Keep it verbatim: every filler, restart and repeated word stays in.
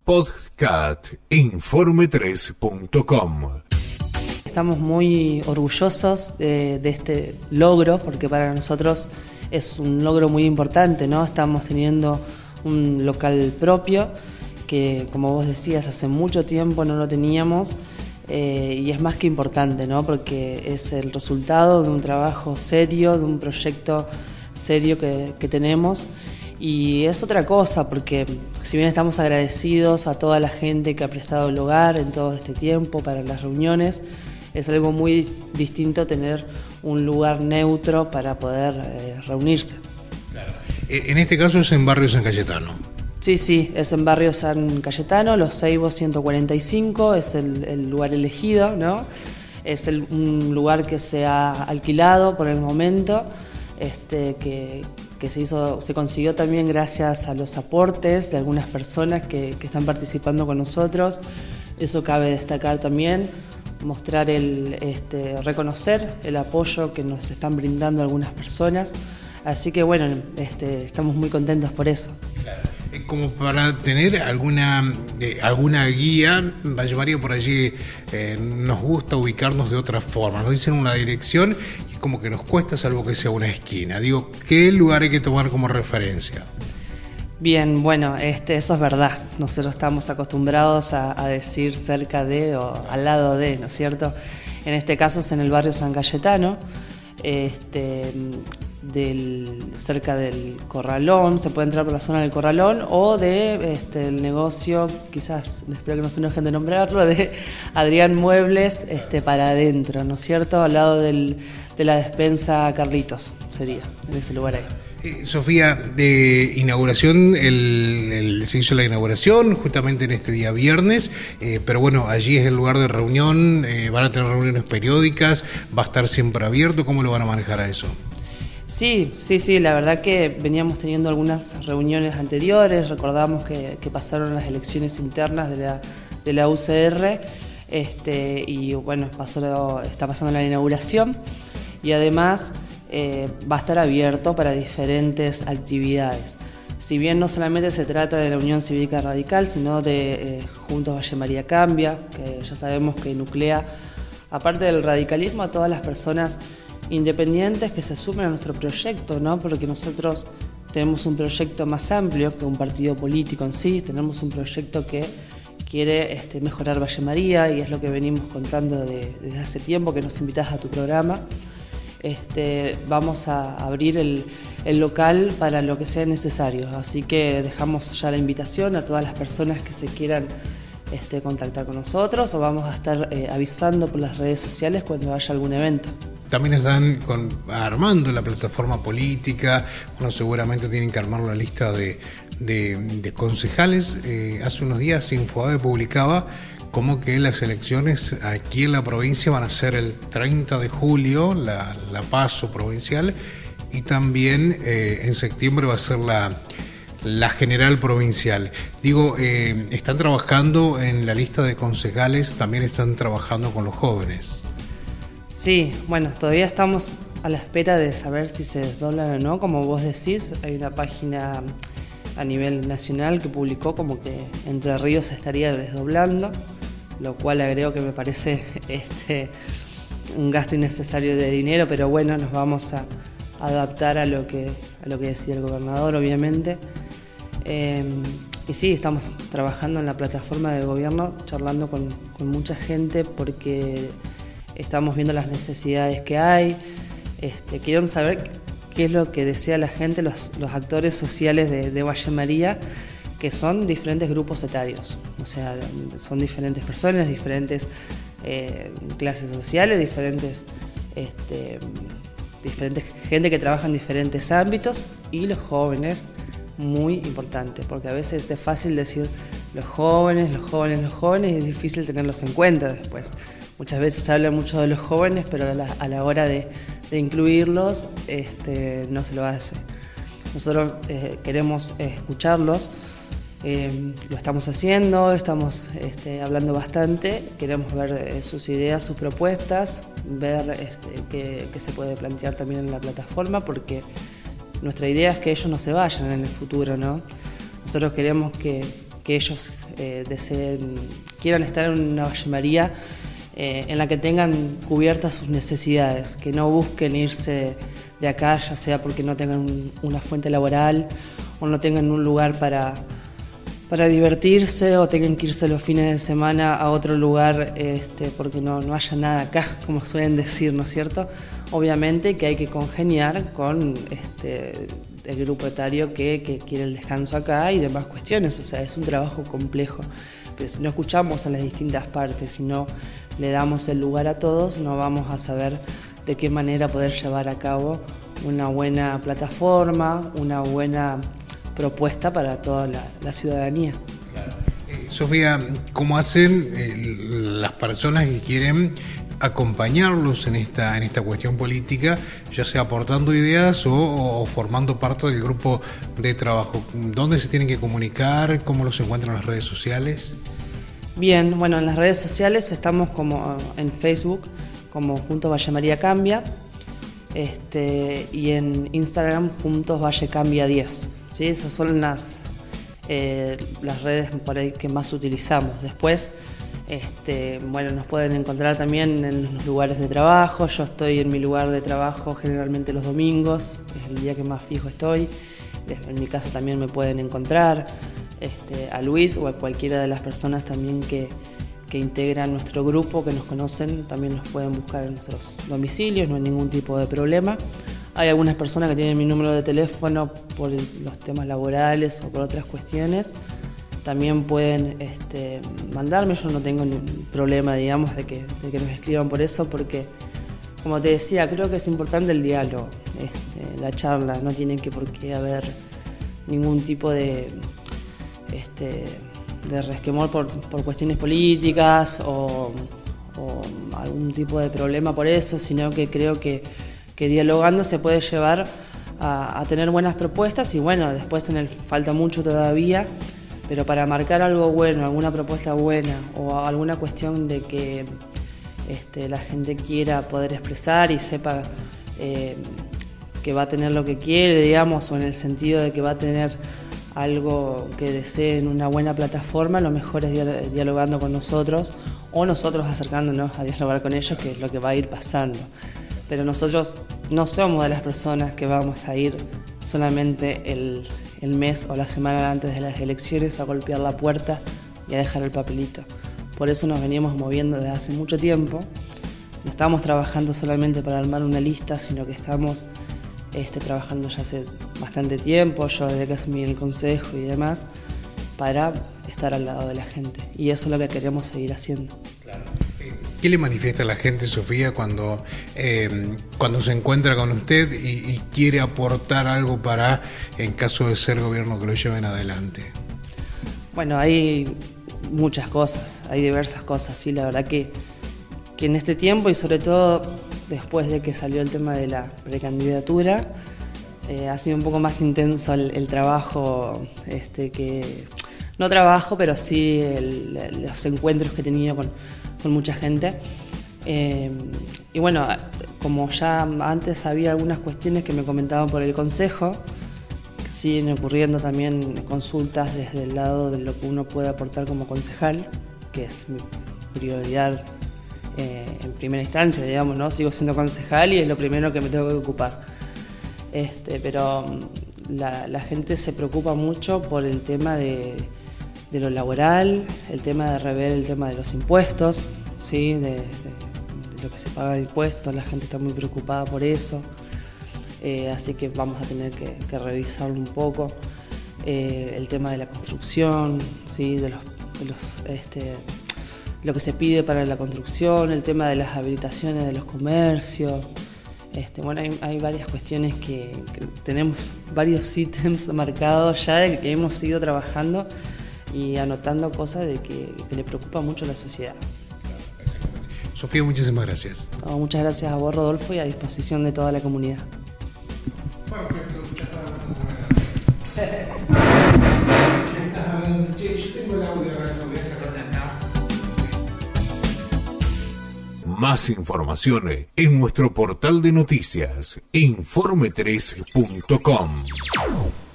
podcast informe tres punto com. Estamos muy orgullosos de, de este logro, porque para nosotros es un logro muy importante, ¿no? Estamos teniendo un local propio que, como vos decías, hace mucho tiempo no lo teníamos, eh, y es más que importante, ¿no? Porque es el resultado de un trabajo serio, de un proyecto serio que, que tenemos. Y es otra cosa, porque si bien estamos agradecidos a toda la gente que ha prestado el hogar en todo este tiempo para las reuniones, es algo muy distinto tener un lugar neutro para poder eh, reunirse. Claro. En este caso es en Barrio San Cayetano. Sí, sí, es en Barrio San Cayetano, Los Ceibos ciento cuarenta y cinco, es el, el lugar elegido, ¿no? Es el, un lugar que se ha alquilado por el momento, este, que, que se hizo, se consiguió también gracias a los aportes de algunas personas que, que están participando con nosotros. Eso cabe destacar también, mostrar el, este, reconocer el apoyo que nos están brindando algunas personas. Así que bueno, este, estamos muy contentos por eso. Claro. Como para tener alguna eh, alguna guía, Valle María por allí eh, nos gusta ubicarnos de otra forma. Nos dicen una dirección y como que nos cuesta, salvo que sea una esquina. Digo, ¿qué lugar hay que tomar como referencia? Bien, bueno, este, eso es verdad. Nosotros estamos acostumbrados a, a decir cerca de o al lado de, ¿no es cierto? En este caso es en el barrio San Cayetano, este, del, cerca del Corralón. Se puede entrar por la zona del Corralón o de este, el negocio, quizás, espero que no se enojen de nombrarlo, de Adrián Muebles, este, para adentro, ¿no es cierto? Al lado del, de la despensa Carlitos, sería, en ese lugar ahí. Eh, Sofía, de inauguración, el, el, se hizo la inauguración justamente en este día viernes, eh, pero bueno, allí es el lugar de reunión, eh, van a tener reuniones periódicas, va a estar siempre abierto. ¿Cómo lo van a manejar a eso? Sí, sí, sí, la verdad que veníamos teniendo algunas reuniones anteriores, recordamos que, que pasaron las elecciones internas de la, de la U C R, este, y bueno, pasó, está pasando la inauguración, y además Eh, va a estar abierto para diferentes actividades. Si bien no solamente se trata de la Unión Cívica Radical, sino de eh, Juntos Valle María Cambia, que ya sabemos que nuclea, aparte del radicalismo, a todas las personas independientes que se sumen a nuestro proyecto, ¿no? Porque nosotros tenemos un proyecto más amplio que un partido político en sí, tenemos un proyecto que quiere este, mejorar Valle María, y es lo que venimos contando de, desde hace tiempo que nos invitás a tu programa. Este, vamos a abrir el, el local para lo que sea necesario, así que dejamos ya la invitación a todas las personas que se quieran este, contactar con nosotros, o vamos a estar eh, avisando por las redes sociales cuando haya algún evento. También están con, armando la plataforma política, bueno, seguramente tienen que armar la lista de, de, de concejales. Eh, hace unos días Infobae publicaba como que las elecciones aquí en la provincia van a ser el treinta de julio, la, la PASO provincial, y también eh, en septiembre va a ser la, la general provincial. Digo, eh, están trabajando en la lista de concejales, también están trabajando con los jóvenes. Sí, bueno, todavía estamos a la espera de saber si se desdoblan o no. Como vos decís, hay una página a nivel nacional que publicó como que Entre Ríos se estaría desdoblando, lo cual agrego que me parece este, un gasto innecesario de dinero, pero bueno, nos vamos a adaptar a lo que, a lo que decía el gobernador, obviamente. Eh, y sí, estamos trabajando en la plataforma de gobierno, charlando con, con mucha gente, porque estamos viendo las necesidades que hay. Este, quieren saber qué es lo que desea la gente, los, los actores sociales de, de Valle María, que son diferentes grupos etarios, o sea, son diferentes personas, diferentes eh, clases sociales, diferentes, este, diferentes gente que trabaja en diferentes ámbitos, y los jóvenes, muy importante, porque a veces es fácil decir los jóvenes, los jóvenes, los jóvenes, y es difícil tenerlos en cuenta después. Muchas veces se habla mucho de los jóvenes, pero a la, a la hora de, de incluirlos este, no se lo hace. Nosotros eh, queremos eh, escucharlos. Eh, lo estamos haciendo, estamos este, hablando bastante, queremos ver eh, sus ideas, sus propuestas, ver este, qué, qué se puede plantear también en la plataforma, porque nuestra idea es que ellos no se vayan en el futuro, ¿no? Nosotros queremos que, que ellos eh, deseen, quieran estar en una Valle María eh, en la que tengan cubiertas sus necesidades, que no busquen irse de acá, ya sea porque no tengan un, una fuente laboral o no tengan un lugar para, para divertirse, o tengan que irse los fines de semana a otro lugar este, porque no, no haya nada acá, como suelen decir, ¿no es cierto? Obviamente que hay que congeniar con este, el grupo etario que, que quiere el descanso acá y demás cuestiones, o sea, es un trabajo complejo. Pero si no escuchamos a las distintas partes, si no le damos el lugar a todos, no vamos a saber de qué manera poder llevar a cabo una buena plataforma, una buena propuesta para toda la, la ciudadanía. Claro. Eh, Sofía, ¿cómo hacen eh, las personas que quieren acompañarlos en esta en esta cuestión política, ya sea aportando ideas o, o formando parte del grupo de trabajo? ¿Dónde se tienen que comunicar? ¿Cómo los encuentran en las redes sociales? Bien, bueno, en las redes sociales estamos como en Facebook como Juntos Valle María Cambia, este, y en Instagram Juntos Valle Cambia diez. ¿Sí? Esas son las, eh, las redes por ahí que más utilizamos. Después, este, bueno, nos pueden encontrar también en los lugares de trabajo. Yo estoy en mi lugar de trabajo generalmente los domingos, es el día que más fijo estoy. En mi casa también me pueden encontrar. Este, a Luis o a cualquiera de las personas también que, que integran nuestro grupo, que nos conocen, también nos pueden buscar en nuestros domicilios, no hay ningún tipo de problema. Hay algunas personas que tienen mi número de teléfono por el, los temas laborales o por otras cuestiones. También pueden este, mandarme, yo no tengo ningún problema, digamos, de que, de que nos escriban por eso, porque, como te decía, creo que es importante el diálogo, este, la charla, no tiene que por qué haber ningún tipo de, este, de resquemor por, por cuestiones políticas o, o algún tipo de problema por eso, sino que creo que que dialogando se puede llevar a, a tener buenas propuestas y bueno, después en el falta mucho todavía, pero para marcar algo bueno, alguna propuesta buena o alguna cuestión de que este, la gente quiera poder expresar y sepa eh, que va a tener lo que quiere, digamos, o en el sentido de que va a tener algo que desee en una buena plataforma, lo mejor es dialogando con nosotros o nosotros acercándonos a dialogar con ellos, que es lo que va a ir pasando. Pero nosotros no somos de las personas que vamos a ir solamente el, el mes o la semana antes de las elecciones a golpear la puerta y a dejar el papelito. Por eso nos veníamos moviendo desde hace mucho tiempo. No estamos trabajando solamente para armar una lista, sino que estamos este, trabajando ya hace bastante tiempo, yo desde que asumí el consejo y demás, para estar al lado de la gente. Y eso es lo que queremos seguir haciendo. Claro. ¿Qué le manifiesta a la gente, Sofía, cuando, eh, cuando se encuentra con usted y, y quiere aportar algo para, en caso de ser gobierno, que lo lleven adelante? Bueno, hay muchas cosas, hay diversas cosas, sí, la verdad que, que en este tiempo y sobre todo después de que salió el tema de la precandidatura, eh, ha sido un poco más intenso el, el trabajo, este, que no trabajo, pero sí el, los encuentros que he tenido con con mucha gente. Eh, y bueno, como ya antes había algunas cuestiones que me comentaban por el consejo, que siguen ocurriendo también consultas desde el lado de lo que uno puede aportar como concejal, que es mi prioridad eh, en primera instancia, digamos, ¿no? Sigo siendo concejal y es lo primero que me tengo que ocupar. Este, pero la, la gente se preocupa mucho por el tema de de lo laboral, el tema de rever el tema de los impuestos, ¿sí? de, de, de lo que se paga de impuestos, la gente está muy preocupada por eso, eh, así que vamos a tener que, que revisarlo un poco, eh, el tema de la construcción, ¿sí? de, los, de los, este, lo que se pide para la construcción, el tema de las habilitaciones de los comercios. Este, bueno, hay, hay varias cuestiones que, que tenemos varios ítems marcados ya de que hemos ido trabajando y anotando cosas de que, que le preocupa mucho a la sociedad. Sofía, muchísimas gracias. No, muchas gracias a vos, Rodolfo, y a disposición de toda la comunidad. Perfecto, yo tengo el audio acá, lo voy a cerrar de acá. Más información en nuestro portal de noticias, informe tres punto com.